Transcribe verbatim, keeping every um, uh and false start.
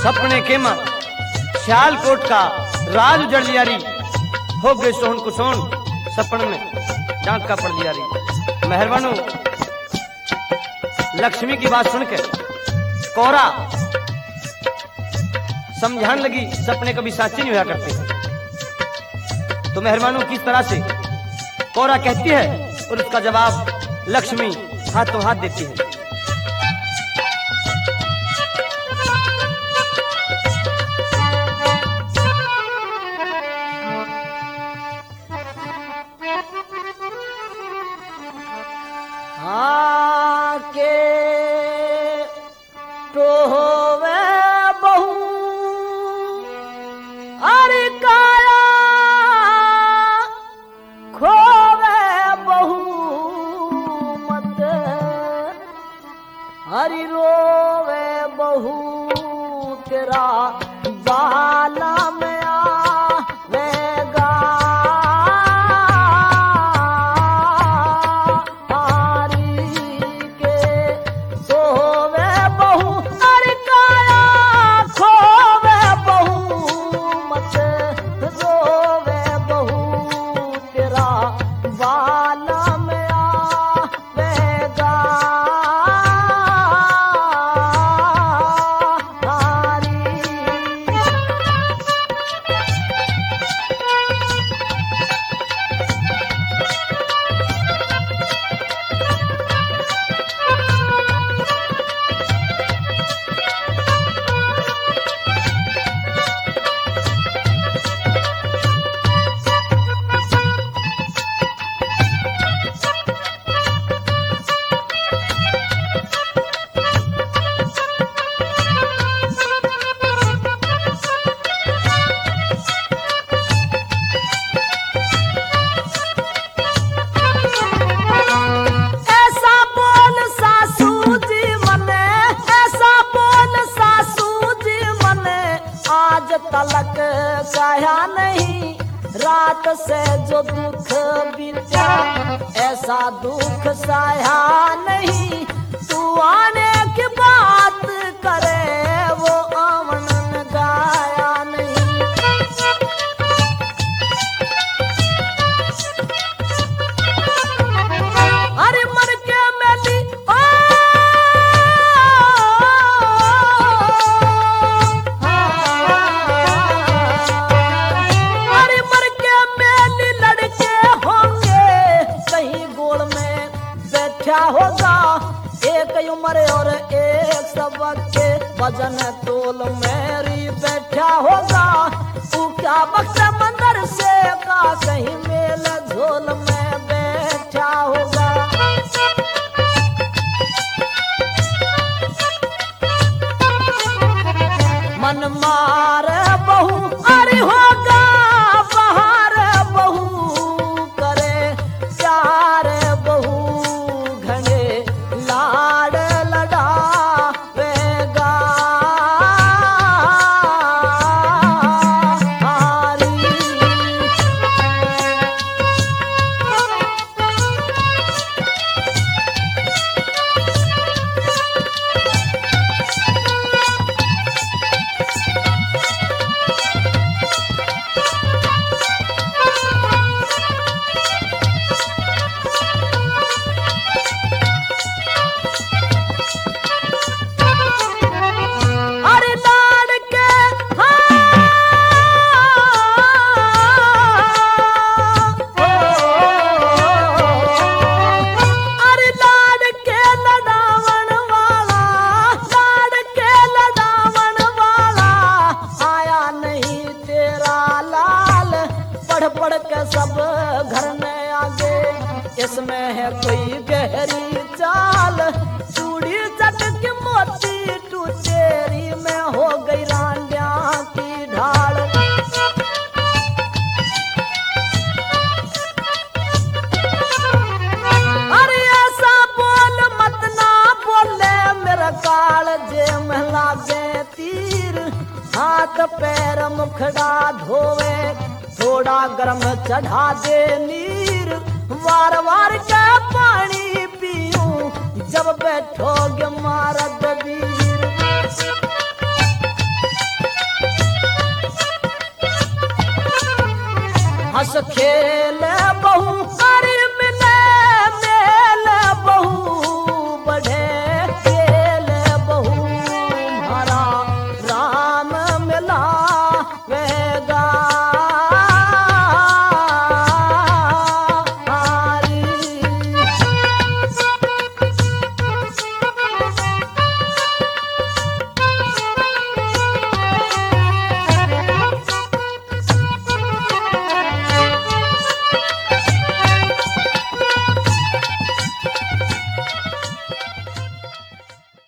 सपने के मां सियालकोट का राज उजड़ लिया री हो गए सोहन कुसोन सपन में डांका पड़ लिया री। मेहरबानो लक्ष्मी की बात सुनकर कोरा समझाने लगी सपने कभी साचे नहीं हुआ करते। तो मेहरबानो किस तरह से कोरा कहती है और उसका जवाब लक्ष्मी हाथों हाथ देती है। हरि रोवे बहू तेरा बाला में आवेगा हरि के सोवे बहू हरि काया खोवे बहू मत रोवे बहू तेरा बाला में आवेगा। तलक काया नहीं रात से जो दुख बीता ऐसा दुख साया नहीं। तू आने की बात करे वो आवन गाया नहीं। अरे मर के मैली क्या होगा एक उम्र और एक सबक के वजन तोल मेरी बैठा होगा। तू क्या बख्श मंदिर से का कहीं मेल झोल में बैठा होगा। मन मार बहू अरे होगा बाहर बहू करे प्यार बहू लाड लड़ा वेगा पढ़ के सब घर में आगे इसमें है कोई गहरी चाल। चूड़ी चटक मोती टूटेरी में हो गई रांडिया की ढाल। अरे ऐसा बोल मत ना बोले मेरा काल जे महला दे तीर। हाथ पैर मुखड़ा धोवे थोड़ा गरम चढ़ा दे नीर। वार वार का पानी पीऊं जब बैठोगे मारद वीर। हंस खेल